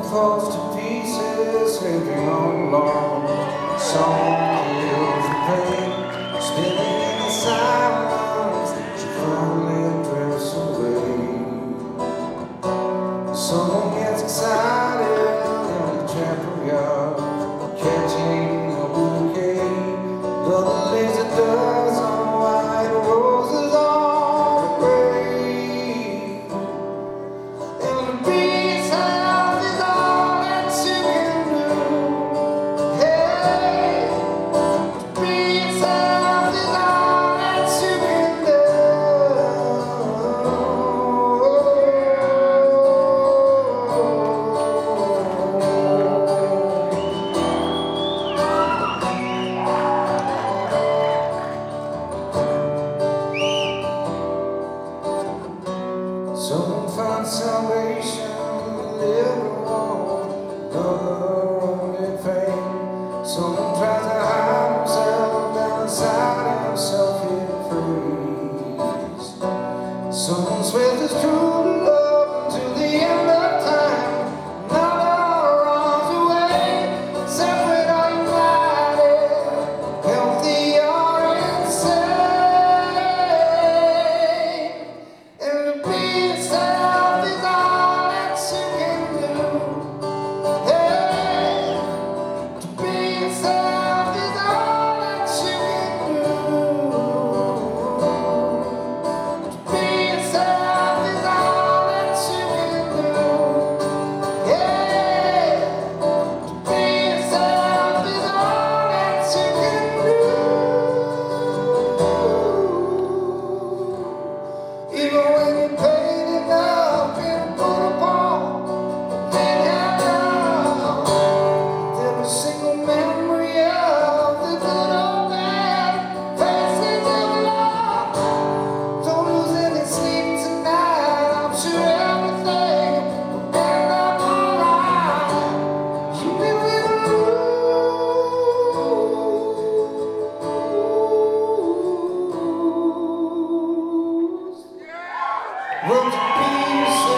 falls to pieces, sleeping on lawn. Song kills the pain, spinning in the silence. She finally drifts away. Someone gets excited in the chapel yard, catching a bouquet. The laser does on white roses on the grave. And the peace out is all that you can do. Hey, the peace out is all that you can do. Someone finds salvation, everyone, another wounded fame. Someone tries to hide himself down inside himself, he frees. Someone swears his true love until the end of time. Not all runs away, separate or united, healthy or insane. And the peace out is all that you can do. Hey, the peace out is all that you can do. The peace out is all that you can do. Yeah, the peace out is all that you can do. Even when you're paid enough and put upon, then every single memory of the good old bad faces of love. Don't lose any sleep tonight. I'm sure everything will end up alright. You will lose. Will the peace